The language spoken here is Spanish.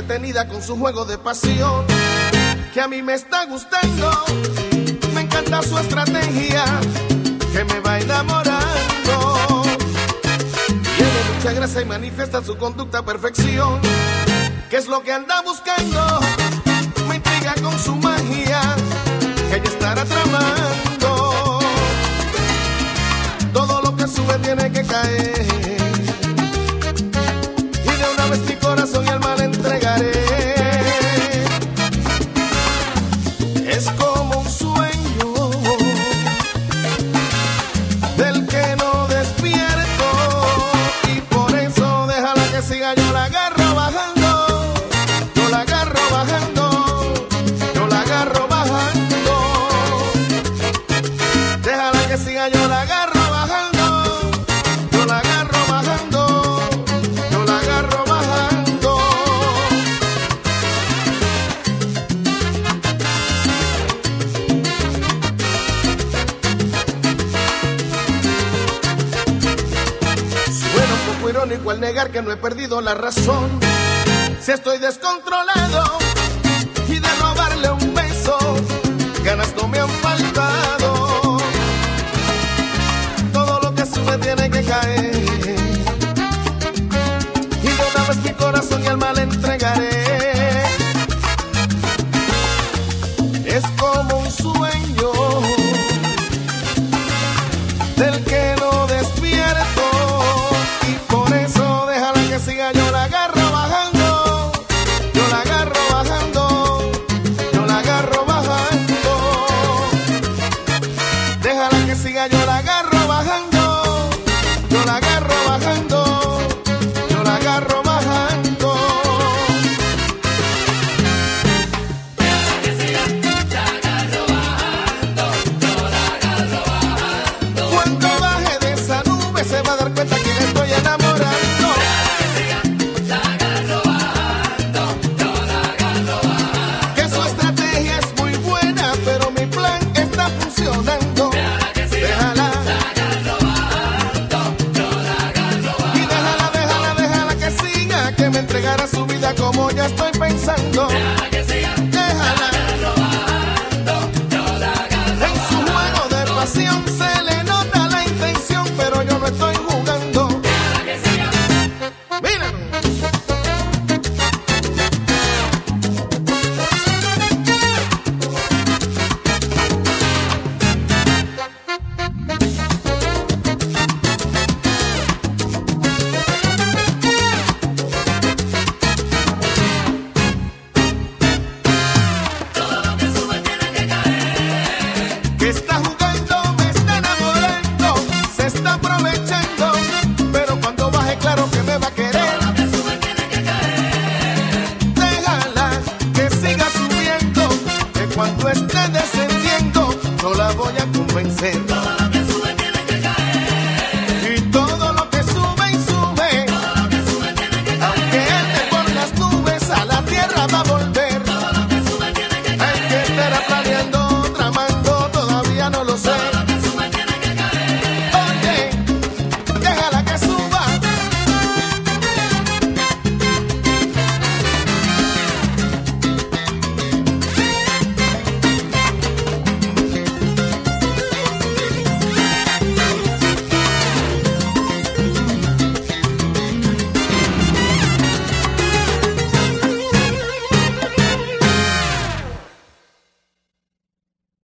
entretenida con su juego de pasión, que a mí me está gustando. Me encanta su estrategia, que me va enamorando. Tiene mucha gracia y manifiesta su conducta a perfección. ¿Qué es lo que anda buscando? Me intriga con su magia, que ella estará tramando. Todo lo que sube tiene que caer, y de una vez mi corazón y alma le entregaré. Es como un sueño del que no despierto, y por eso déjala que siga, yo la agarro bajando, yo la agarro bajando, yo la agarro bajando. Déjala que siga, yo la agarro bajando, yo la agarro bajando, yo la agarro bajando. Suena un poco irónico al negar que no he perdido la razón. Si estoy descontrolado y de robarle un beso, ganas no me han faltado. Todo lo que sube tiene que caer, y de una vez mi corazón y alma le entregaré. Es como un sueño del que no despierto, y por eso déjala que siga, yo la agarro bajando, yo la agarro bajando, yo la agarro bajando. Déjala que siga, yo la agarro bajando, yo la agarro bajando, yo la agarro bajando. Cuando baje de esa nube se va a dar cuenta que le estoy enamorando. Que su estrategia es muy buena, pero mi plan está funcionando. Déjala. Y déjala que siga, que me entregará su vida como ya estoy pensando. Déjala. En su juego de pasión se le nota la intención, pero yo no estoy jugando. Mira. Que está jugando, me está enamorando, se está aprovechando, pero cuando baje claro que me va a querer. Déjala que siga subiendo, que cuando esté descendiendo yo la voy a convencer.